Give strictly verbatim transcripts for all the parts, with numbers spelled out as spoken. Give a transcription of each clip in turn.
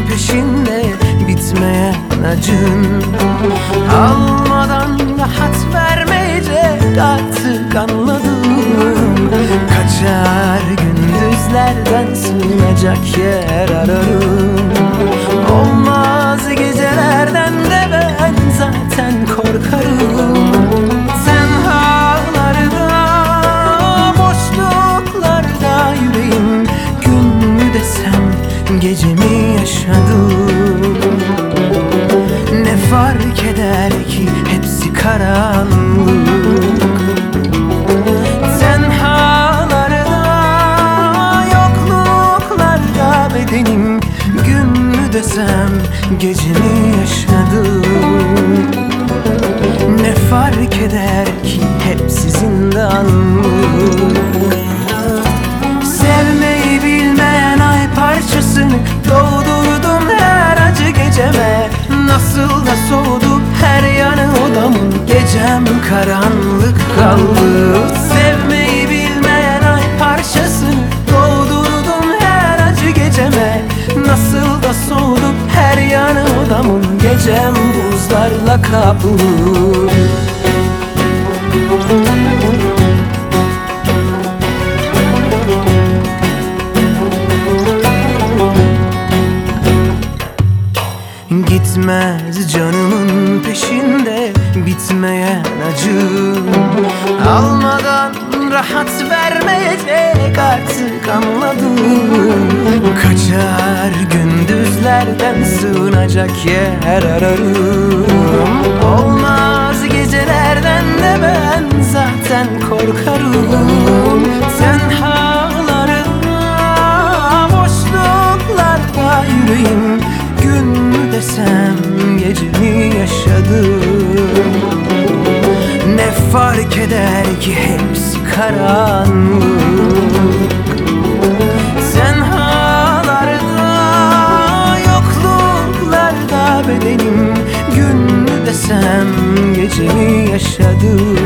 peşinde bitmeyen acın. Almadan rahat vermeyecek artık anladım. Kaçar gündüzlerden sığınacak yer ararım. Olmaz gecelerden de ben zaten korkarım. Tenhalarda, boşluklarda yüreğim gün mü desem gece mi yaşadım. Ne fark eder ki hepsi karanlık. Tenhalarda, yokluklarda bedenim gün mü desem gece mi yaşadım. Ne fark eder ki hepsi zindanlık. Sevmeyi bilmeyen ay parçasını doldurdum her acı geceme. Nasıl da soğudu her yanı odamın, gecem karanlık kaldı. Sevmeyi bilmeyen ay parçasını doldurdum her acı geceme. Nasıl da soğudu her yanı odamın, gecem buzlarla kaplı. Gitmez canımın peşinde bitmeyen acım. Almadan rahat vermeyecek artık anladım. Kaçar gündüzlerden sığınacak yer ararım. Olmaz gecelerden de ben zaten korkarım. Tenhalarda, boşluklarda yüreğim gün mü desem gece mi yaşadım. Ne fark eder ki hepsi karanlık. Tenhalarda, yokluklarda bedenim gün mü desem gece mi yaşadım.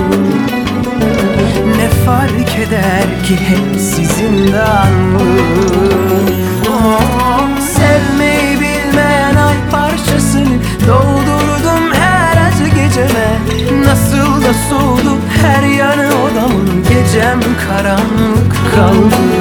Ne fark eder ki hepsi zindanlık. Oh, sevmeyi bilmeyen ay parçasını doldurdum her acı geceme. Nasıl da soğudu her yanı odamın, gecem karanlık kaldı.